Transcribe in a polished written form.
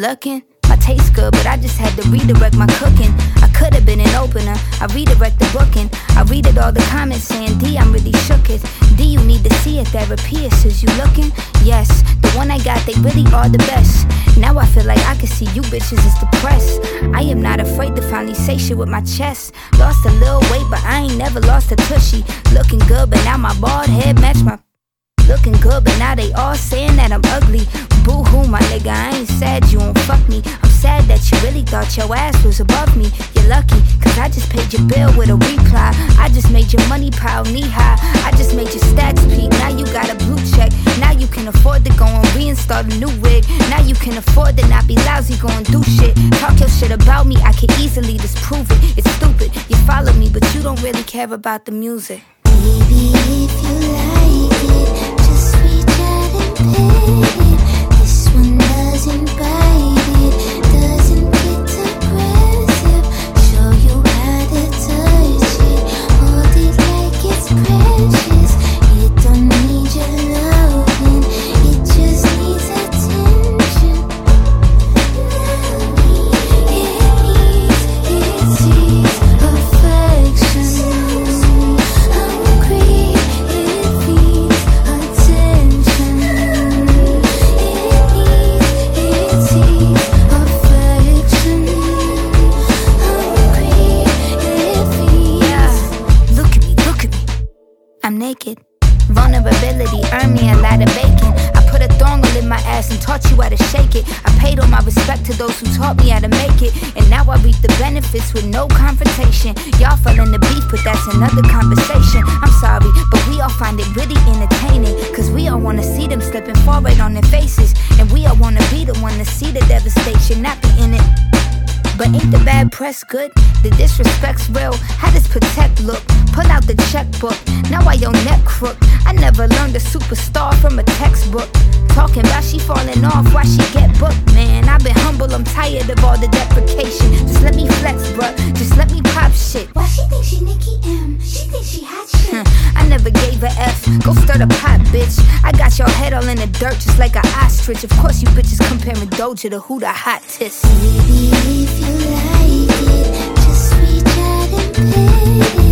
looking? My taste good, but I just had to redirect my cooking. I could have been an opener, I redirect the booking. I read it all the comments saying, D, I'm really shook it. D, you need to see a therapist, is you looking? Yes, the one I got, they really are the best. Now I feel like I can see you bitches is depressed. I am not afraid to finally say shit with my chest. Lost a little weight, but I ain't never lost a tushy. Looking good, but now my bald head match my... Looking good, but now they all saying that I'm ugly. Boo-hoo, my nigga, I ain't sad you won't fuck me. I'm sad that you really thought your ass was above me. You're lucky, cause I just paid your bill with a reply. I just made your money pile knee high. I just made your stats peak, now you got a blue check. Now you can afford to go and reinstall a new wig. Now you can afford to not be lousy, go and do shit. Talk your shit about me, I can easily disprove it. It's stupid, you follow me, but you don't really care about the music. Baby, if you like it, just reach out and pay it. This one doesn't bite it, doesn't get aggressive. Show you how to touch it, hold it like it's precious. It don't need your loving, it just needs attention. It needs affection. I'm naked. Vulnerability earned me a lot of bacon. I put a thong in my ass and taught you how to shake it. I paid all my respect to those who taught me how to make it. And now I reap the benefits with no confrontation. Y'all fell in the beef, but that's another conversation. I'm sorry, but we all find it really entertaining. Cause we all wanna see them slipping forward on their faces. And we all wanna be the one to see the devastation, not be in it. But ain't the bad press good? The disrespect's real. How does protect look? Pull out the checkbook. Now why your neck crook? I never learned a superstar from a textbook. Talking about she falling off, why she get booked? Man, I've been humble, I'm tired of all the deprecation. Just let me flex, bruh, just let me pop shit. Why she think she Nicki M? She think she hot shit. I never gave a F, go stir the pot, bitch. I got your head all in the dirt just like an ostrich. Of course you bitches comparing Doja to who the hottest. Baby, if you like it, just reach out and pay it.